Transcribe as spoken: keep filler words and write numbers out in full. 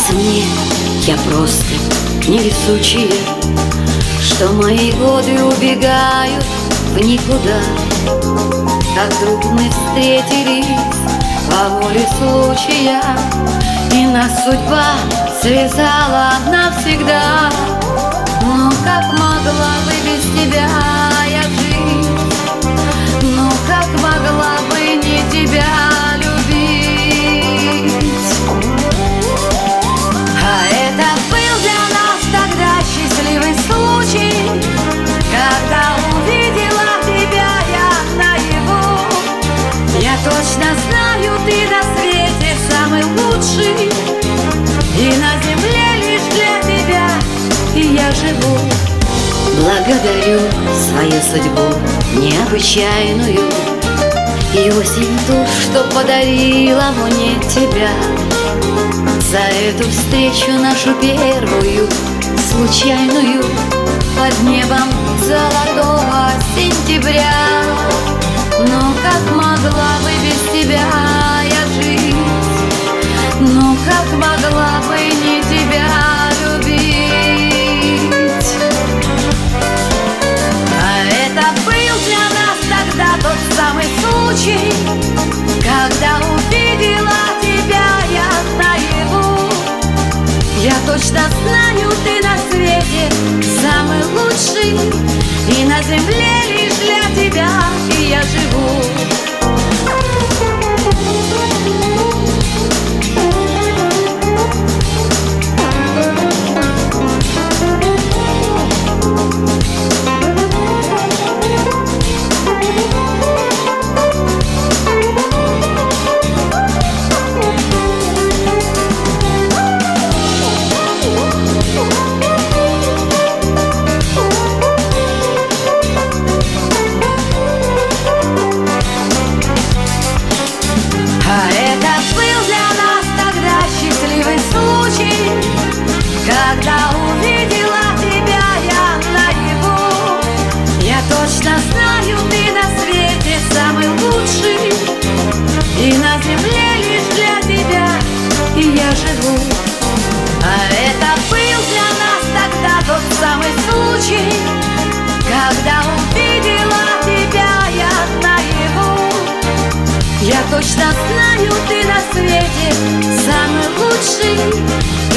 Кажется мне, я просто невезучая, что мои годы убегают в никуда. Как вдруг мы встретились по воле случая, и нас судьба связала навсегда. Ну как могла бы без тебя я жить? Ну как могла бы не тебя любить? А это был для нас тогда счастливый случай, когда увидела тебя я наяву. Я точно знаю, ты на свете самый лучший, и на земле лишь для тебя и я живу. Благодарю свою судьбу необычайную и осень ту, что подарила мне тебя. За эту встречу нашу первую, случайную, под небом золотого сентября. Ну как могла бы без тебя я жить? Ну как могла бы не тебя любить? А это был для нас тогда тот самый случай, когда увидела тебя я наяву. Я точно знаю, ты на свете самый лучший, и на земле лишь для тебя и я живу. Когда увидела тебя я наяву, я точно знаю, ты на свете самый лучший, и на земле лишь для тебя и я живу. А это был для нас тогда тот самый случай, когда увидела тебя я наяву. Я точно знаю, ты на свете самый лучший,